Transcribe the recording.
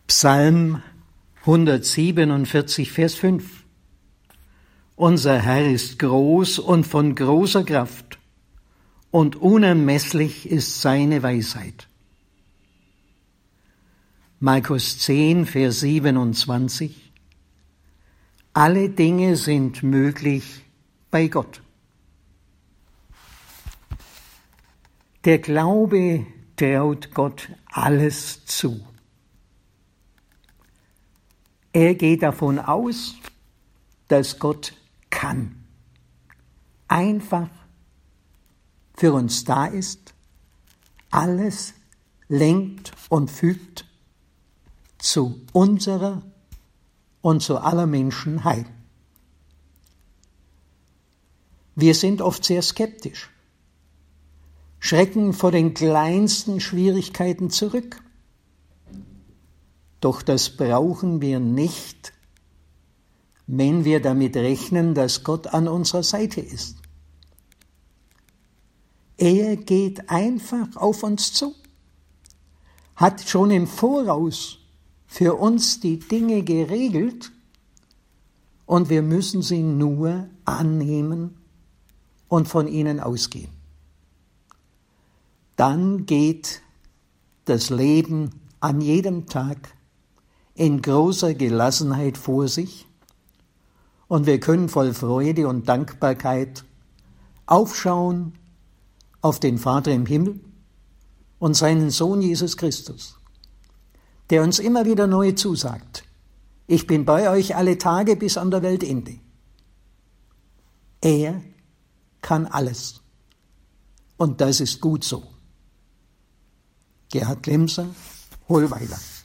Psalm 147, Vers 5. Unser Herr ist groß und von großer Kraft, und unermesslich ist seine Weisheit. Markus 10, Vers 27. Alle Dinge sind möglich bei Gott. Der Glaube traut Gott alles zu. Er geht davon aus, dass Gott kann, einfach für uns da ist, alles lenkt und fügt zu unserer und zu aller Menschen Heil. Wir sind oft sehr skeptisch, schrecken vor den kleinsten Schwierigkeiten zurück. Doch das brauchen wir nicht, wenn wir damit rechnen, dass Gott an unserer Seite ist. Er geht einfach auf uns zu, hat schon im Voraus für uns die Dinge geregelt und wir müssen sie nur annehmen und von ihnen ausgehen. Dann geht das Leben an jedem Tag in großer Gelassenheit vor sich und wir können voll Freude und Dankbarkeit aufschauen auf den Vater im Himmel und seinen Sohn Jesus Christus, der uns immer wieder neu zusagt: Ich bin bei euch alle Tage bis an der Weltende. Er kann alles. Und das ist gut so. Gerhard Glemser, Hohlweiler.